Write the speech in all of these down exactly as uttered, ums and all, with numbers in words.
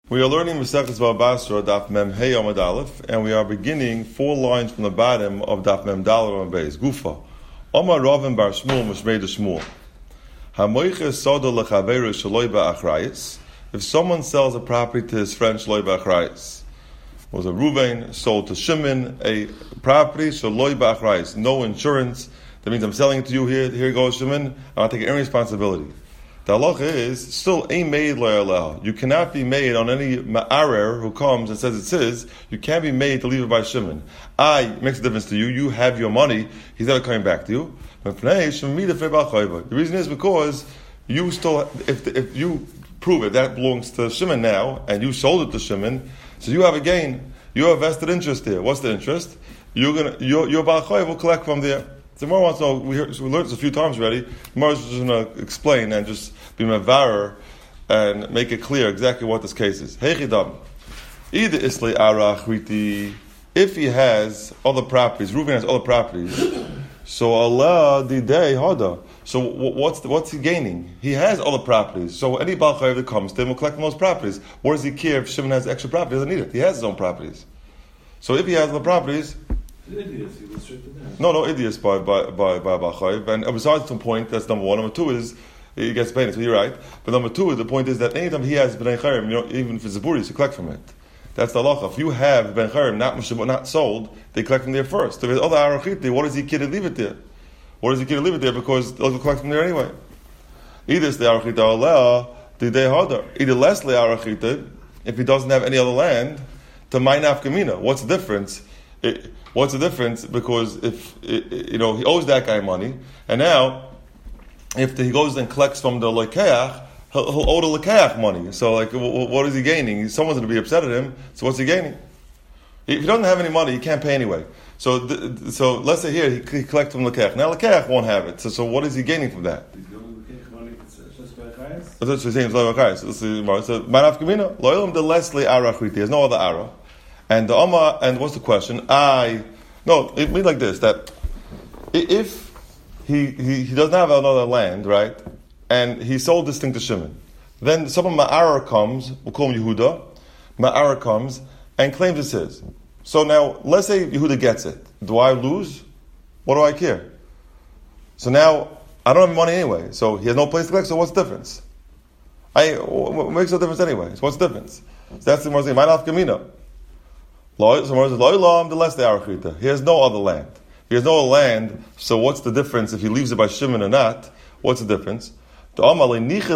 We are learning Maseches Bava Basra, Daf Mem Hey Amud Aleph, and we are beginning four lines from the bottom of Daf Mem Daled Amud Beis. Gufa. Omar Ravin Bar Shmuel Mishmei de Shmuel. Hamoiches Soda Lechaveru Shaloi Ba'achrayis. If someone sells a property to his friend Shaloi Ba'achrayis, was a Ruvain sold to Shimon a property Shaloi Ba'achrayis, no insurance. That means I'm selling it to you. Here, here goes Shimon. I'm not taking any responsibility. The halacha is still ain't made loyal. You cannot be made on any ma'arer who comes and says it's his. You can't be made to leave it by Shimon. I makes a difference to you. You have your money. He's never coming back to you. The reason is because you still, if if you prove it that belongs to Shimon now and you sold it to Shimon, so you have a gain. You have a vested interest there. What's the interest? You're gonna your your Baal Chayv will collect from there. So Gemara wants to know, we, heard, we learned this a few times already. Gemara is just going to explain and just be mevarer and make it clear exactly what this case is. Heichidam. Either Isli Arachriti, if he has other properties, Reuven has other properties, so Allah the day Hada. So what's the, what's he gaining? He has other properties. So any Baal Chayv that comes to him will collect from those properties. What does he care if Shimon has extra property? He doesn't need it. He has his own properties. So if he has other properties, idiots, he was straight to that. No, no, idiots by by by by Bachayv. And besides some point, that's number one. Number two is he gets paid. So you're right. But number two, the point is that anytime he has ben chayim, you know, even if it's a buri, you collect from it. That's the halacha. If you have ben chayim not not sold, they collect from there first. If there's other arachiti, what does he care to leave it there? What does he care to leave it there? Because they'll collect from there anyway. Either it's the arachita aleh, the day harder. Either less le arachita, if he doesn't have any other land, to my nafkamina. What's the difference? It, what's the difference? Because if it, you know he owes that guy money, and now if the, he goes and collects from the lekeach, he'll, he'll owe the lekeach money. So, like, w- what is he gaining? Someone's going to be upset at him. So, what's he gaining? If he doesn't have any money, he can't pay anyway. So, th- so let's say here he, he collects from lekeach. Now, lekeach won't have it. So, so what is he gaining from that? He's going to lekeach money. Just by chayes. That's what he's saying. So, manaf kamina loylam de leslie arachriti. There's no other ara. And the Amma, and what's the question? I, no, it means like this, that if he, he, he doesn't have another land, right, and he sold this thing to Shimon, then someone Ma'ara comes, we'll call him Yehuda, Ma'ara comes and claims it's his. So now, let's say Yehuda gets it. Do I lose? What do I care? So now, I don't have money anyway, so he has no place to collect, so what's the difference? I, what makes no difference anyway? So what's the difference? So that's the more thing, Ma'anaf Kamina. He has no other land. He has no other land, so what's the difference if he leaves it by Shimon or not? What's the difference? That Lamaisa,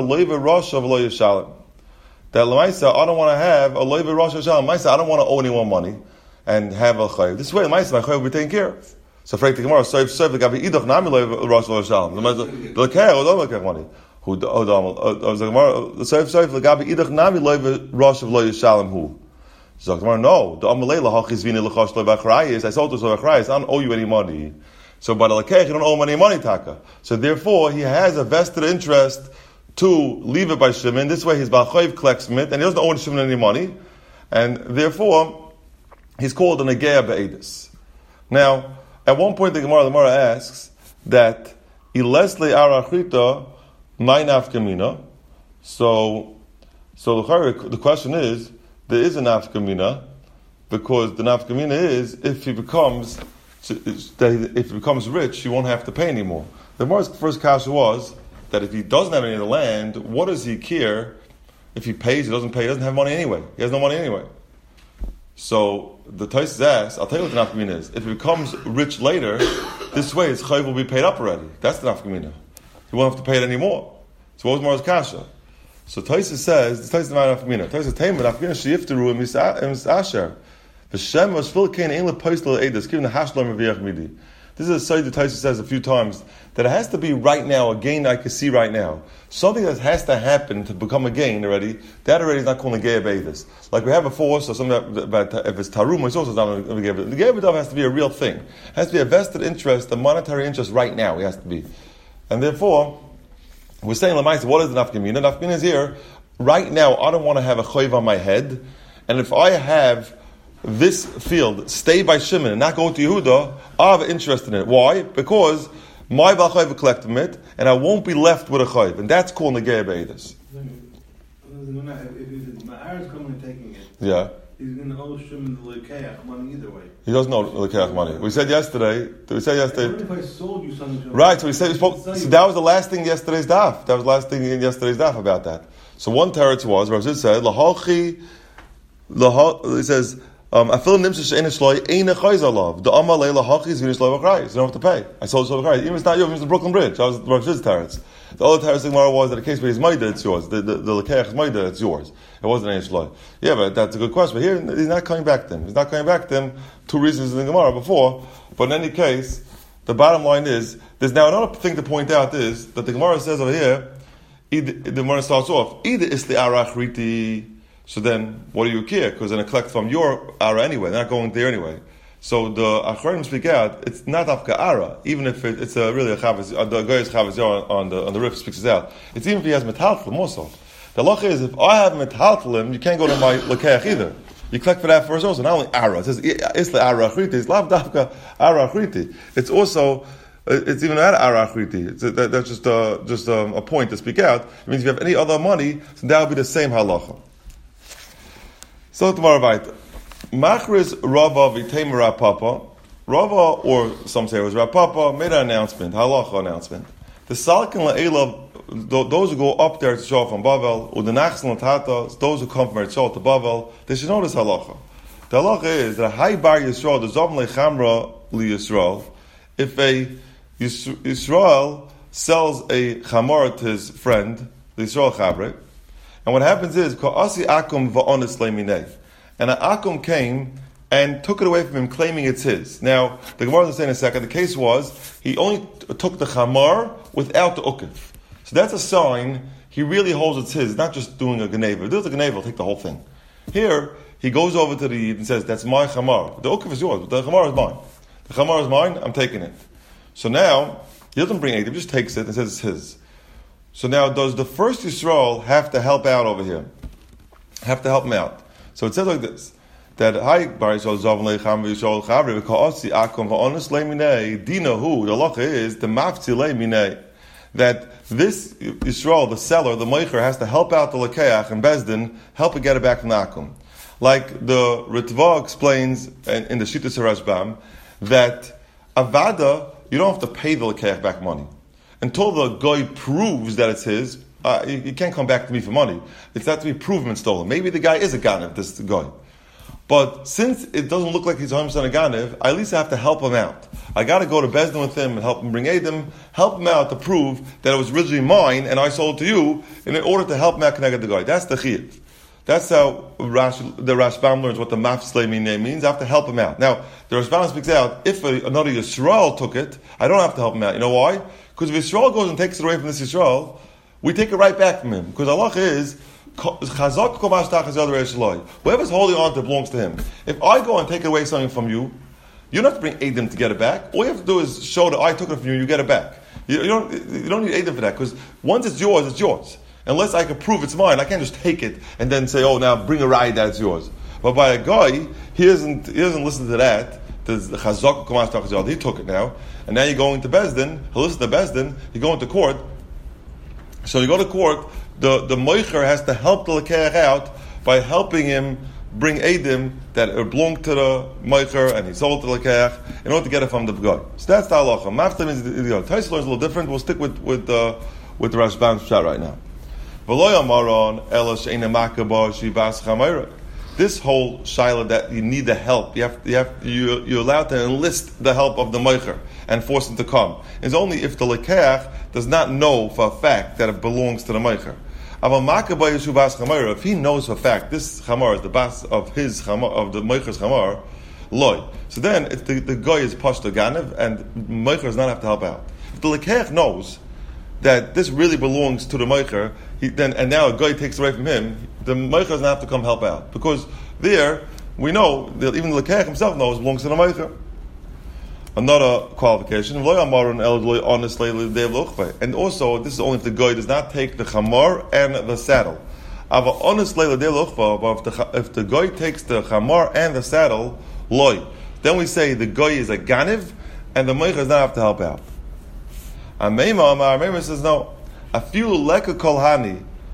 I don't want to have a loiva rosh Lamaisa, I don't want to owe anyone money and have a chayiv. This way, Lamaisa, my chayiv will be taken care of. So, for the Gemara, soif soif the gabi idach nami loiva rosh Hashem. The lekeh or don't lekeh money. Who the Gemara soif soif the gabi idach nami loiva rosh Hashem who. So no, the Amalela Hachizvini Lechash Lebachrayis. I sold to Lebachrayis. I don't owe you any money. So by the Lekech, you don't owe him any money, Taka. So therefore, he has a vested interest to leave it by Shimon. This way, his Ba'chayiv collects from it, and he doesn't owe Shimon any money, and therefore, he's called an Ageya Be'edis. Now, at one point, the Gemara, the Gemara asks that Ilesle Arachrita Ma'inaf Kamina. So, so the, the question is, there is a nafkamina, because the nafkamina is if he becomes if he becomes rich, he won't have to pay anymore. The Gemara's first kasha was that if he doesn't have any of the land, what does he care if he pays? He doesn't pay. He doesn't have money anyway. He has no money anyway. So the Taisus asks, I'll tell you what the nafkamina is. If he becomes rich later, this way his chayv will be paid up already. That's the nafkamina. He won't have to pay it anymore. So what was Gemara's kasha? So Taisus says, the Taisus is not Nafkamina. Taisus says, Taimah, Nafkamina sheyifteru im Asher. V'shem was fil kein ein lepoistel edus, given the hashlom reviach midi. This is a side that Taisus says a few times, that it has to be right now, a gain I can see right now. Something that has to happen to become a gain already, that already is not called a Geya Be'edus. Like we have before, so something that, that if it's Tarum, it's also not a Geya Be'edus. The Geya Be'edus has to be a real thing. It has to be a vested interest, a monetary interest right now, it has to be. And therefore, we're saying, Lamaisa, what is the nafkamina? Nafkamina is here. Right now, I don't want to have a chayv on my head. And if I have this field stay by Shimon and not go to Yehuda, I have an interest in it. Why? Because my Bal Chayv will collect from it, and I won't be left with a chayv. And that's called Negeya Be'edus. Listen, if, if the Ma'ar is coming and taking it, Yeah. he's going to owe Shimon the Lekeach money either way. He doesn't know the Lekeach money. We said yesterday, we said yesterday. What if I sold you something? Right, so we said, we spoke, so that was the last thing in yesterday's daf. That was the last thing in yesterday's daf about that. So one teretz was, Rav Zid said, Lahalchi, Lahal, he says, um, Afil nimsa she'en shloi, ein echayz alav. The amalei lahalchi is v'nish lo v'chrayis. You don't have to pay. I sold it v'chrayis. Even if it's not yours, it's the Brooklyn Bridge. That was Rav Zid's teretz. The other teretz Gemara was that the case where he's maida, it's yours. The, the, the lekeach is maida, it's yours. It wasn't ein shloi. Yeah, but that's a good question. But here, he's not coming back to him. He's not coming back to him. Two reasons in the Gemara before. But in any case, the bottom line is, there's now another thing to point out is, that the Gemara says over here, either, the Gemara starts off, either is the arach riti, so then what do you care? Because they're going to collect from your ara anyway, they're not going there anyway. So the Acharonim speak out, it's not afka ara, even if it, it's a, really a chavaz, uh, the guy is chavaz on, on the on the roof speaks it out. It's even if he has metaltalim also. The halacha is, if I have metaltalim, you can't go to my lekeach either. You collect for that first also, not only ara. It says, it's the ara achriti, it's lav dafka ara achriti. It's also, it's even not ara achriti. It's a, that, that's just, a, just a, a point to speak out. It means if you have any other money, so that will be the same halacha. So tomorrow, right. Machris Rava v'teim Rav Papa. Rava, or some say it was Rav Papa, made an announcement, halacha announcement. The salkin la'elav, those who go up there to Shah from Bavel, or the nachsan l'tata, those who come from Eretz to Bavel, they should know this halacha. The halacha is that Hay Bar Yisrael, the Zom Lechamra Li Yisrael, if a Yisrael sells a chamor to his friend, the Yisrael Chabre, and what happens is, Ka'asi Akum va'onis le'minei, and an Akum came and took it away from him, claiming it's his. Now, the Gemara will say in a second, the case was, he only t- took the chamar without the ukiv. So that's a sign he really holds it's his, not just doing a geneva. If there's a geneva, he'll take the whole thing. Here, he goes over to the Yid and says, that's my chamar. The ukiv is yours, but the chamar is mine. The chamar is mine, I'm taking it. So now, he doesn't bring it, he just takes it and says it's his. So now, does the first Yisrael have to help out over here? Have to help him out. So it says like this, that Hay Bar Yisrael Zav Leicham Yisrael Chavri V'Ka'asi Akum V'Onis Leiminei Dina Hu, the halacha is the Mafti Leiminei, that this Yisrael, the seller, the Meicher, has to help out the Lekeach and Bezdin, help it get it back from the Akum. Like the Ritva explains in, in the Shittas Rashbam, that Avada, you don't have to pay the Lekeach back money. Until the guy proves that it's his, uh, you, you can't come back to me for money. It's not to be proven and stolen. Maybe the guy is a Ganev, this guy. But since it doesn't look like he's one hundred percent a Ganev, I at least have to help him out. I got to go to Bezdin with him and help him bring Edom, help him out to prove that it was originally mine and I sold it to you in order to help him out connect the guy. That's the Chiyuv. That's how Rash, the Rashbam learns what the Mafslei Minei means. I have to help him out. Now, the Rashbam speaks out, if a, another Yisrael took it, I don't have to help him out. You know why? Because if Yisrael goes and takes it away from this Yisrael, we take it right back from him. Because Allah is, Chazak Komash Tachas Yad Reish Eloi. Whoever's holding on to it belongs to him. If I go and take away something from you, you don't have to bring Edom to get it back. All you have to do is show that I took it from you, you get it back. You, you don't you don't need Edom for that, because once it's yours, it's yours. Unless I can prove it's mine, I can't just take it and then say, oh, now bring a ride that it's yours. But by a guy, he doesn't, he doesn't listen to that. There's the Chazak Komash Tachas Yad. He took it now. And now you're going to Bezdin, he'll listen to Bezdin, you go into court. So you go to court, the, the Meicher has to help the Lekeach out by helping him bring Eidim that belong to the Meicher and he sold to the Lekeach in order to get it from the guy. So that's the halacha. Mafta means, you know, Taisel is a little different. We'll stick with with uh, with the Rashbam's shot right now. This whole shaila that you need the help, you have, you have, you, you're allowed to enlist the help of the Meicher and force him to come. It's only if the Lekeach does not know for a fact that it belongs to the Meicher. If he knows for a fact this chamar is the bas of his chamar, of the Meicher's chamar, loy. So then it's the, the guy is pashto ganev and Meicher does not have to help out. If the Lekeach knows that this really belongs to the Meicher, he, then and now a guy takes it away from him, the Meicher doesn't have to come help out. Because there, we know, that even the Lekeach himself knows it belongs to the Meicher. Another qualification, and also, this is only if the guy does not take the chamar and the saddle. But if the, if the guy takes the chamar and the saddle, loy, then we say the guy is a ganiv, and the Meicher does not have to help out. And Meima says, no, a few leka kolhani,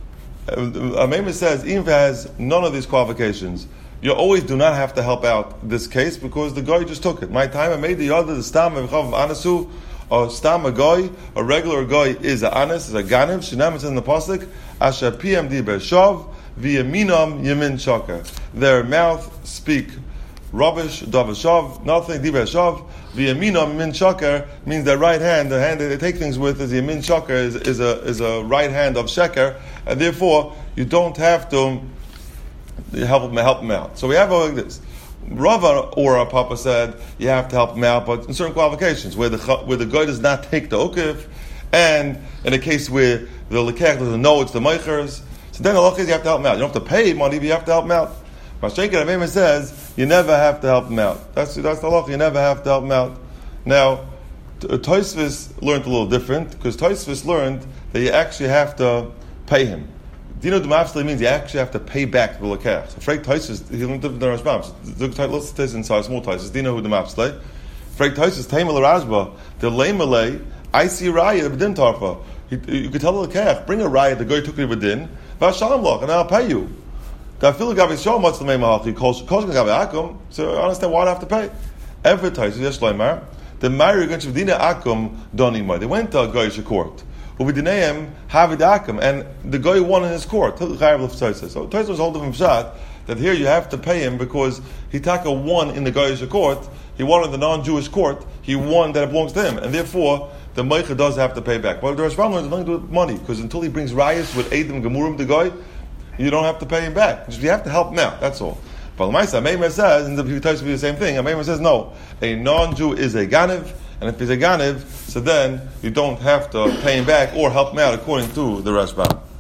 Amema says, even if it has none of these qualifications, you always do not have to help out this case because the guy just took it. My time I made the other the stam of anasu, or stam a guy, a regular guy is a anis, is a ganiv. Shinam is in the pasuk, asher P M D be'shav v'yaminam yamin shaka. Their mouth speak rubbish, davashav, nothing, di be'shav. V'yaminam yamin shaka means their right hand, the hand that they take things with is the yamin shaka, is, is a is a right hand of sheker, and therefore you don't have to help them, help them out. So we have like this. Rava or a Papa said you have to help them out, but in certain qualifications, where the where the guy does not take the ukif, and in a case where the lekech doesn't know it's the meichers, so then the law is you have to help them out. You don't have to pay money, but you have to help them out. Mashenka Ravema says you never have to help them out. That's that's the law. You never have to help them out. Now, Tosfos learned a little different because Tosfos learned that you actually have to pay him. Dino D'mafsle means you actually have to pay back the lekech. So Frek Tosfos, he learned different than Rashbam. Let's take inside small Tosfos. Dino who D'mafsle. Frek Tosfos Taimel Rashba the Leimalei. I see Raya B'din Tarfa. You could tell the lekech, bring a Raya. The guy took it B'din. Vashalom Loch, and I'll pay you. I feel like Gabi Shom what's the name of Hachi? Calls Gabi Akum. So I understand why I have to pay. Every Tosfos yes Leimar. The Mari against Dina Akum Donimai. They went to a guy's court. And the guy won in his court. So Tosfos was holding him shot that here you have to pay him because Hitaka won in the guy's court. He won in the non-Jewish court. He won that it belongs to him, and therefore the Meicha does have to pay back. But the Rashbam has nothing to do with money because until he brings rayas with Eidim Gemurim, the guy, you don't have to pay him back. Just, you have to help him out. That's all. But Lamaisa Ameimer says, and the Tosfos will be the same thing. Ameimer says no, a non-Jew is a ganiv. And if he's a ganiv, so then you don't have to pay him back or help him out according to the Rashbam.